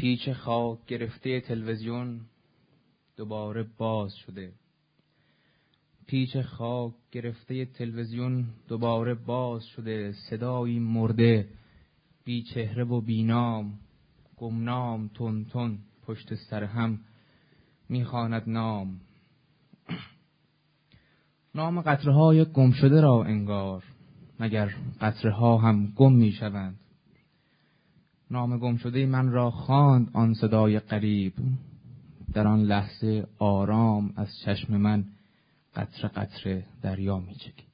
پیچ خاک گرفته تلویزیون دوباره باز شده. پیچ خاک گرفته تلویزیون دوباره باز شده. صدایی مرده، بی چهره و بی نام، گمنام تون تون پشت سر هم میخواند نام. نام قطره‌های گم شده را انگار، مگر قطره‌ها هم گم میشوند. نام گم شده من را خواند آن صدای غریب. در آن لحظه آرام از چشم من قطره قطره دریا میچکید.